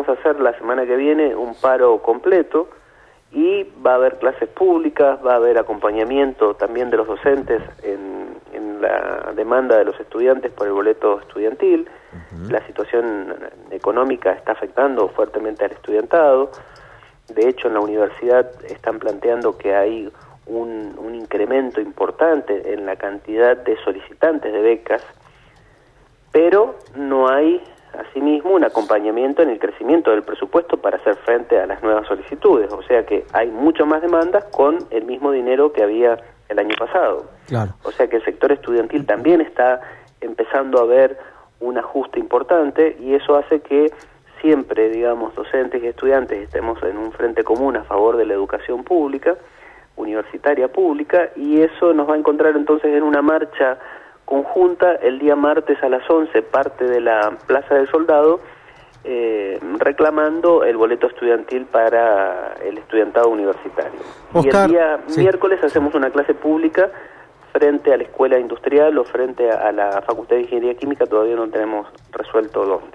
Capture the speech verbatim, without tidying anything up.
a hacer la semana que viene un paro completo y va a haber clases públicas, va a haber acompañamiento también de los docentes en, en la demanda de los estudiantes por el boleto estudiantil. Uh-huh. La situación económica está afectando fuertemente al estudiantado. De hecho, en la universidad están planteando que hay un, un incremento importante en la cantidad de solicitantes de becas, pero no hay, asimismo, un acompañamiento en el crecimiento del presupuesto para hacer frente a las nuevas solicitudes. O sea que hay mucho más demandas con el mismo dinero que había el año pasado. Claro. O sea que el sector estudiantil también está empezando a ver un ajuste importante, y eso hace que siempre, digamos, docentes y estudiantes estemos en un frente común a favor de la educación pública, universitaria pública, y eso nos va a encontrar entonces en una marcha conjunta el día martes a las once, parte de la Plaza del Soldado, eh, reclamando el boleto estudiantil para el estudiantado universitario. Oscar, y el día sí. miércoles hacemos una clase pública frente a la Escuela Industrial o frente a la Facultad de Ingeniería Química, todavía no tenemos resuelto dónde.